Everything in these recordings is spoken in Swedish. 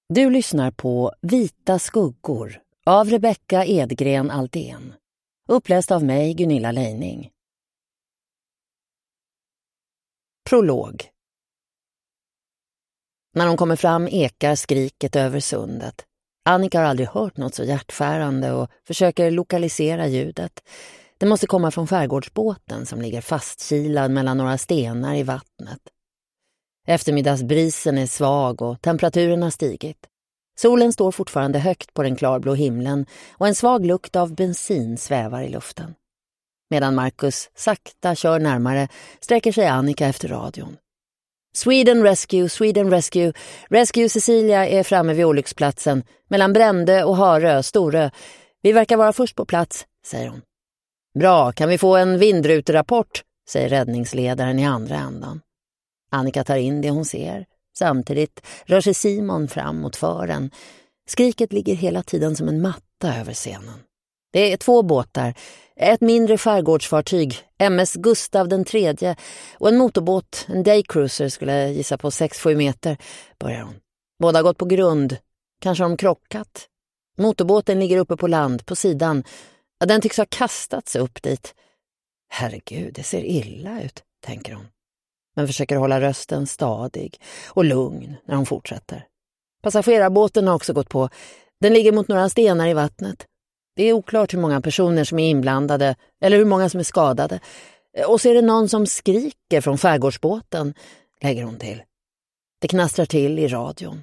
Du lyssnar på Vita skuggor av Rebecca Edgren Aldén. Uppläst av mig, Gunilla Leining. Prolog. När de kommer fram ekar skriket över sundet. Annika har aldrig hört något så hjärtskärande och försöker lokalisera ljudet. Det måste komma från skärgårdsbåten som ligger fastkilad mellan några stenar i vattnet. Eftermiddagsbrisen är svag och temperaturen har stigit. Solen står fortfarande högt på den klarblå himlen och en svag lukt av bensin svävar i luften. Medan Marcus sakta kör närmare sträcker sig Annika efter radion. Sweden Rescue, Sweden Rescue. Rescue Cecilia är framme vid olycksplatsen mellan Brände och Harö, Storö. Vi verkar vara först på plats, säger hon. Bra, kan vi få en vindruterapport, säger räddningsledaren i andra ändan. Annika tar in det hon ser. Samtidigt rör sig Simon fram mot fören. Skriket ligger hela tiden som en matta över scenen. Det är 2 båtar, ett mindre skärgårdsfartyg, MS Gustav den 3, och en motorbåt, en daycruiser skulle jag gissa på 6-7 meter, börjar hon. Båda har gått på grund, kanske har de krockat. Motorbåten ligger uppe på land, på sidan. Ja, den tycks ha kastats upp dit. Herregud, det ser illa ut, tänker hon. Men försöker hålla rösten stadig och lugn när hon fortsätter. Passagerarbåten har också gått på. Den ligger mot några stenar i vattnet. Det är oklart hur många personer som är inblandade eller hur många som är skadade. Och så är det någon som skriker från skärgårdsbåten, lägger hon till. Det knastrar till i radion.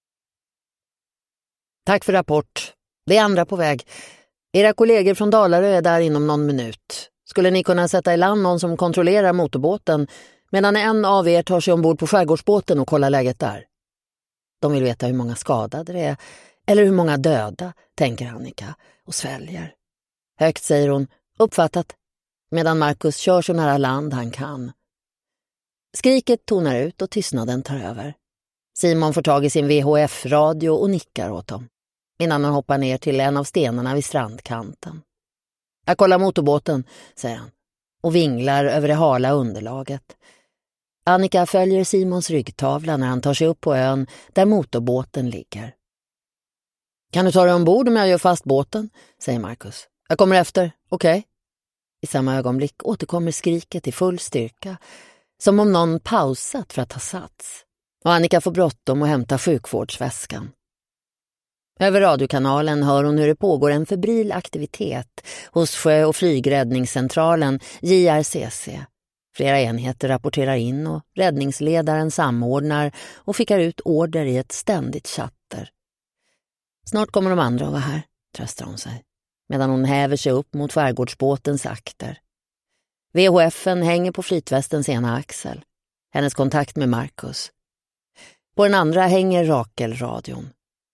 Tack för rapport. Det är andra på väg. Era kollegor från Dalarö är där inom någon minut. Skulle ni kunna sätta i land någon som kontrollerar motorbåten medan en av er tar sig ombord på skärgårdsbåten och kollar läget där? De vill veta hur många skadade det är eller hur många döda, tänker Annika och sväljer. Högt säger hon, uppfattat, medan Marcus kör så nära land han kan. Skriket tonar ut och tystnaden tar över. Simon får tag i sin VHF-radio och nickar åt dem, innan han hoppar ner till en av stenarna vid strandkanten. Jag kollar motorbåten, säger han, och vinglar över det hala underlaget. Annika följer Simons ryggtavla när han tar sig upp på ön där motorbåten ligger. Kan du ta dig ombord om jag gör fast båten, säger Marcus. Jag kommer efter, okej? I samma ögonblick återkommer skriket i full styrka, som om någon pausat för att ta sats. Och Annika får bråttom och hämta sjukvårdsväskan. Över radiokanalen hör hon hur det pågår en febril aktivitet hos sjö- och flygräddningscentralen JRCC. Flera enheter rapporterar in och räddningsledaren samordnar och skickar ut order i ett ständigt chatter. Snart kommer de andra att vara här, tröstar hon sig, medan hon häver sig upp mot skärgårdsbåtens akter. VHF-en hänger på flytvästens ena axel. Hennes kontakt med Marcus. På den andra hänger Rakel-radion.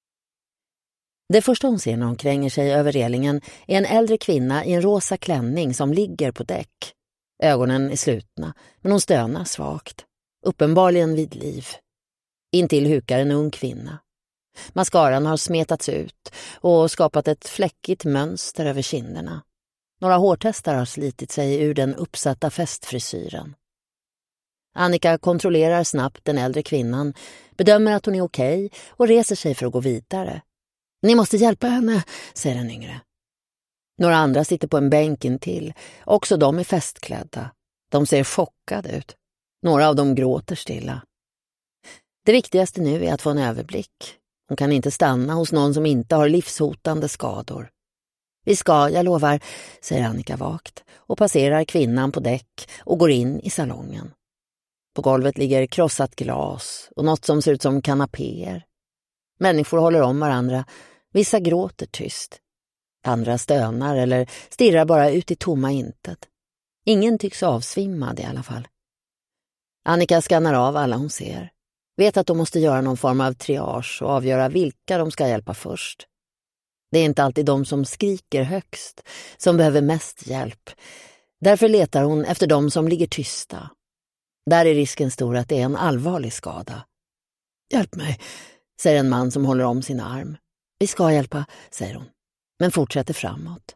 Det första hon ser när hon kränger sig över relingen är en äldre kvinna i en rosa klänning som ligger på däck. Ögonen är slutna, men hon stönar svagt. Uppenbarligen vid liv. Intill hukar en ung kvinna. Mascaran har smetats ut och skapat ett fläckigt mönster över kinderna. Några hårtestar har slitit sig ur den uppsatta fästfrisyren. Annika kontrollerar snabbt den äldre kvinnan, bedömer att hon är okej och reser sig för att gå vidare. Ni måste hjälpa henne, säger den yngre. Några andra sitter på en bänk intill. Också de är festklädda. De ser chockade ut. Några av dem gråter stilla. Det viktigaste nu är att få en överblick. Hon kan inte stanna hos någon som inte har livshotande skador. Vi ska, jag lovar, säger Annika vagt och passerar kvinnan på däck och går in i salongen. På golvet ligger krossat glas och något som ser ut som kanapéer. Människor håller om varandra. Vissa gråter tyst. Andra stönar eller stirrar bara ut i tomma intet. Ingen tycks avsvimmad i alla fall. Annika skannar av alla hon ser. Vet att de måste göra någon form av triage och avgöra vilka de ska hjälpa först. Det är inte alltid de som skriker högst som behöver mest hjälp. Därför letar hon efter de som ligger tysta. Där är risken stor att det är en allvarlig skada. Hjälp mig, säger en man som håller om sin arm. Vi ska hjälpa, säger hon, men fortsätter framåt.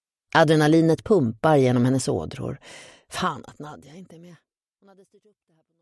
Adrenalinet pumpar genom hennes ådror. Fan att Nadja inte är med. Hon hade styrt upp det här.